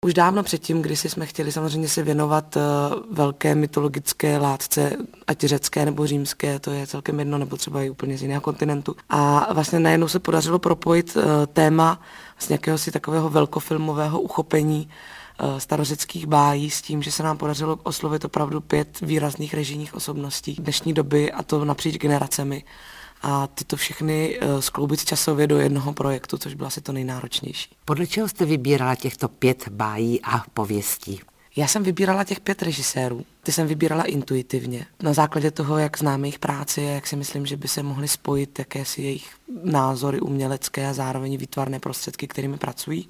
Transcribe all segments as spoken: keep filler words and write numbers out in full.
Už dávno předtím, když jsme chtěli samozřejmě se věnovat velké mytologické látce, ať řecké nebo římské, to je celkem jedno, nebo třeba i úplně z jiného kontinentu. A vlastně najednou se podařilo propojit téma z nějakého si takového velkofilmového uchopení starořeckých bájí s tím, že se nám podařilo oslovit opravdu pět výrazných režijních osobností dnešní doby, a to napříč generacemi. A tyto všechny skloubit časově do jednoho projektu, což bylo asi to nejnáročnější. Podle čeho jste vybírala těchto pět bájí a pověstí? Já jsem vybírala těch pět režisérů. Ty jsem vybírala intuitivně. Na základě toho, jak znám jejich práci a jak si myslím, že by se mohly spojit jakési jejich názory umělecké a zároveň výtvarné prostředky, kterými pracují.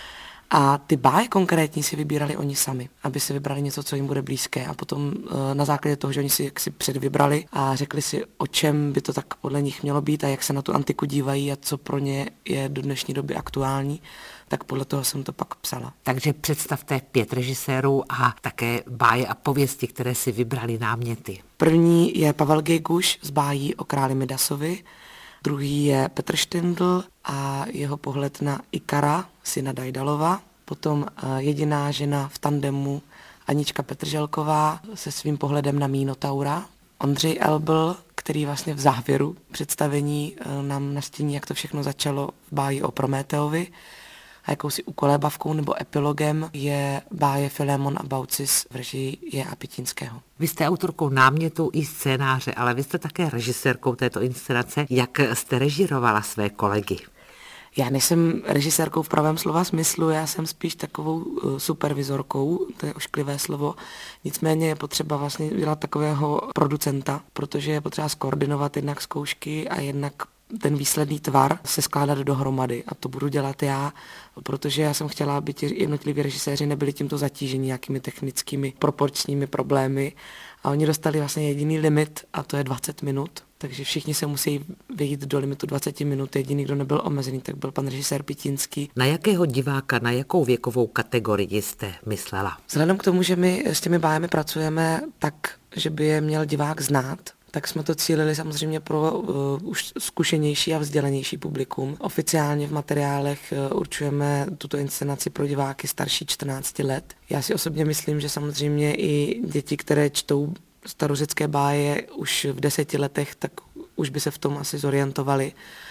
A ty báje konkrétní si vybírali oni sami, aby si vybrali něco, co jim bude blízké. A potom na základě toho, že oni si jaksi předvybrali a řekli si, o čem by to tak podle nich mělo být a jak se na tu antiku dívají a co pro ně je do dnešní doby aktuální, tak podle toho jsem to pak psala. Takže představte pět režisérů a také báje a pověsti, které si vybrali náměty. První je Pavel Gejguš z bájí o králi Midasovi. Druhý je Petr Štindl a jeho pohled na Ikara, syna Dajdalova. Potom jediná žena v tandemu Anička Petrželková se svým pohledem na Minotaura. Ondřej Elbl, který vlastně v závěru představení nám nastíní, jak to všechno začalo v báji o Prometeovi. A jakousi ukolébavkou nebo epilogem je báje Filémon a Baucis v režii J A Pitínského. Vy jste autorkou námětu i scénáře, ale vy jste také režisérkou této inscenace. Jak jste režírovala své kolegy? Já nejsem režisérkou v pravém slova smyslu, já jsem spíš takovou supervizorkou, to je ošklivé slovo. Nicméně je potřeba vlastně dělat takového producenta, protože je potřeba skoordinovat jednak zkoušky a jednak ten výsledný tvar se skládat dohromady. A to budu dělat já, protože já jsem chtěla, aby ti jednotliví režiséři nebyli tímto zatíženi nějakými technickými proporčními problémy. A oni dostali vlastně jediný limit, a to je dvacet minut. Takže všichni se musí vejít do limitu dvacet minut. Jediný, kdo nebyl omezený, tak byl pan režisér Pitínský. Na jakého diváka, na jakou věkovou kategorii jste myslela? Vzhledem k tomu, že my s těmi bájemi pracujeme tak, že by je měl divák znát, tak jsme to cílili samozřejmě pro uh, už zkušenější a vzdělanější publikum. Oficiálně v materiálech uh, určujeme tuto inscenaci pro diváky starší čtrnácti let. Já si osobně myslím, že samozřejmě i děti, které čtou starořecké báje už v deseti letech, tak už by se v tom asi zorientovali.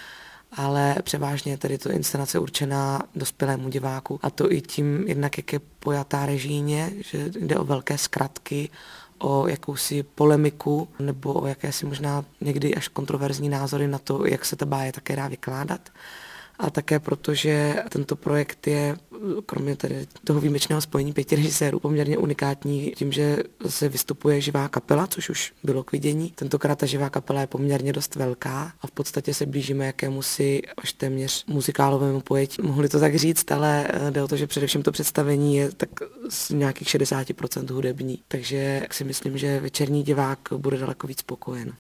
Ale převážně tedy to inscenace určená dospělému diváku. A to i tím, jednak jak je pojatá režijně, že jde o velké zkratky, o jakousi polemiku nebo o jakési možná někdy až kontroverzní názory na to, jak se ta báje také dá vykládat. A také proto, že tento projekt je, kromě tedy toho výjimečného spojení pěti režisérů, poměrně unikátní tím, že se vystupuje živá kapela, což už bylo k vidění. Tentokrát ta živá kapela je poměrně dost velká a v podstatě se blížíme jakémusi až téměř muzikálovému pojetí. Mohli to tak říct, ale jde o to, že především to představení je tak z nějakých šedesát procent hudební. Takže si myslím, že večerní divák bude daleko víc spokojen.